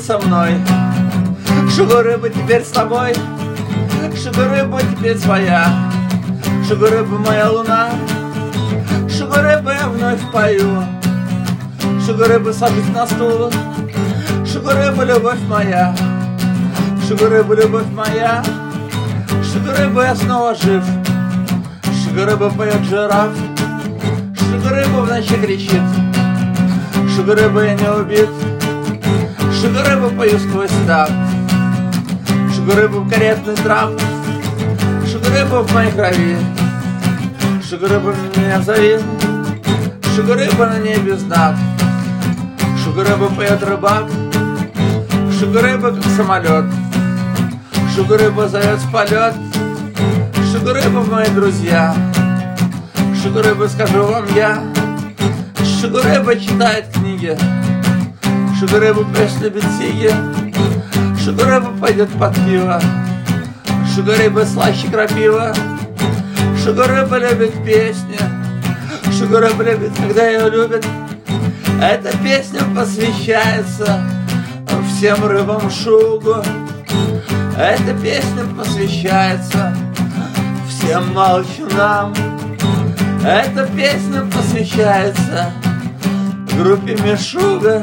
со мной. Шуга-рыба теперь с тобой, шуга-рыба теперь своя, шуга-рыба моя луна, шуга-рыба я вновь пою. Шуга-рыба сажусь на стул, шуга-рыба любовь моя, шуга-рыба любовь моя, шуга-рыба я снова жив. Шуга-рыба поет жираф, шуга-рыба в ночи кричит, шуга-рыба я не убит, шуга-рыба пою сквозь так. Шуга-рыба в каретный трап, шуга-рыба в моей крови, шуга-рыба меня зови, шуга-рыба на небе знак. Шуга-рыба поет рыбак, шуга-рыба как самолет, шуга-рыба зовет в полет, шуга-рыба мои друзья, шуга-рыба скажу вам я, шуга-рыба читает книги, шуга-рыба пусть любит сиги, шуга-рыба пойдет под пиво, шуга-рыба слаще крапива, шуга-рыба любит песни, шуга-рыба любит, когда ее любят. Эта песня посвящается всем рыбам шугу. Эта песня посвящается всем молчунам. Эта песня посвящается группе Мишуга.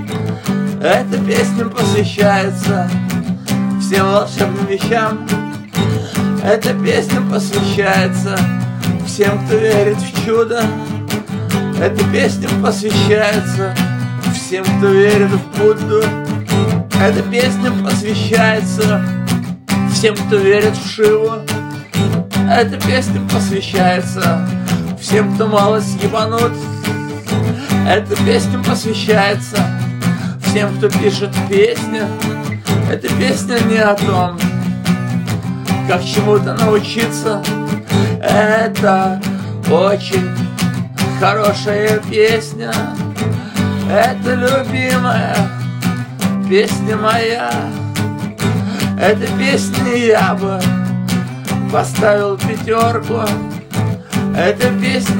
Эта песня посвящается всем волшебным вещам. Эта песня посвящается всем, кто верит в чудо. Эта песня посвящается всем, кто верит в Будду. Эта песня посвящается всем, кто верит в Шиву. Эта песня посвящается всем, кто малость ебанут. Эта песня посвящается всем, кто пишет песни. Эта песня не о том, как чему-то научиться. Это очень хорошая песня, это любимая песня моя. Этой песне я бы поставил 5. Эта песня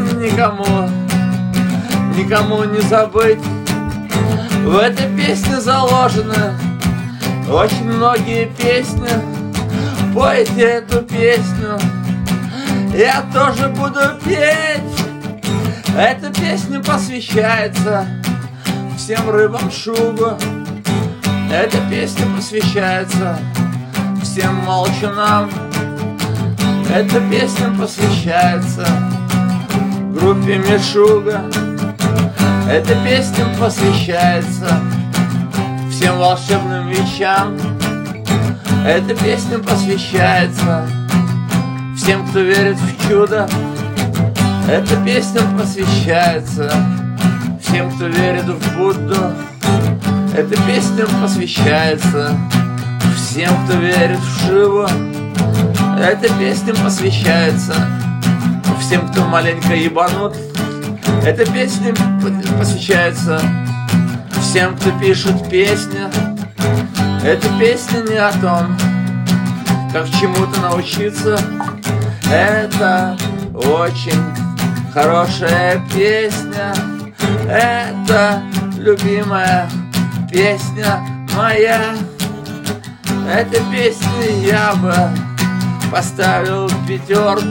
никому не забыть. В этой песне заложены очень многие песни. Пойте эту песню, я тоже буду петь. Эта песня посвящается всем рыбам шугу. Эта песня посвящается всем молчунам. Эта песня посвящается группе Мишуга. Эта песня посвящается всем волшебным вещам. Эта песня посвящается всем, кто верит в чудо. Эта песня посвящается всем, кто верит в Будду. Эта песня посвящается всем, кто верит в Шиву. Эта песня посвящается всем, кто маленько ебанут. Эта песня посвящается всем, кто пишет песни. Эта песня не о том, как чему-то научиться. Это очень хорошая песня, это любимая песня моя. Этой песне я бы поставил 5.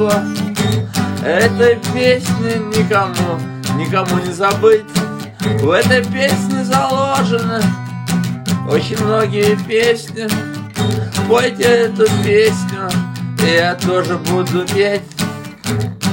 Этой песни никому не забыть. В этой песне заложены очень многие песни. Пойте эту песню, и я тоже буду петь.